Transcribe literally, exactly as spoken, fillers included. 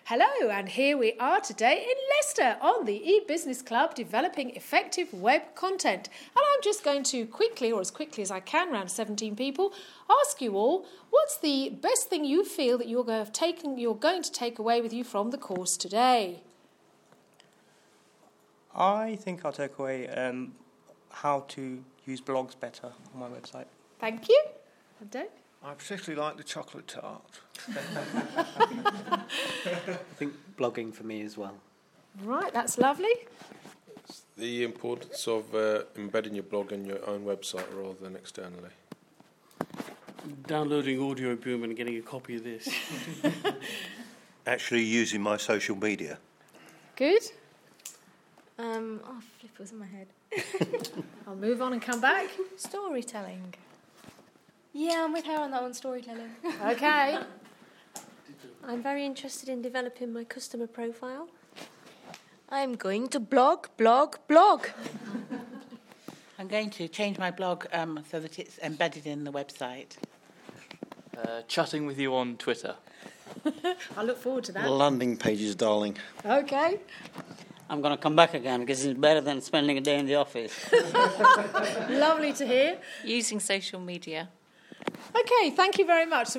Hello, and here we are today in Leicester on the e-Business Club developing effective web content. And I'm just going to quickly, or as quickly as I can, around seventeen people, ask you all, what's the best thing you feel that you're going to, taken, you're going to take away with you from the course today? I think I'll take away um, how to use blogs better on my website. Thank you. And Dave? I particularly like the chocolate tart. I think blogging for me as well. Right, that's lovely. It's the importance of uh, embedding your blog in your own website rather than externally. Downloading Audio Boom and getting a copy of this. Actually using my social media. Good. Um, oh, flip was in my head. I'll move on and come back. Storytelling. Yeah, I'm with her on that one, storytelling. Okay. I'm very interested in developing my customer profile. I'm going to blog, blog, blog. I'm going to change my blog um, so that it's embedded in the website. Uh, chatting with you on Twitter. I look forward to that. Landing pages, darling. Okay. I'm going to come back again because it's better than spending a day in the office. Lovely to hear. Using social media. Okay, thank you very much.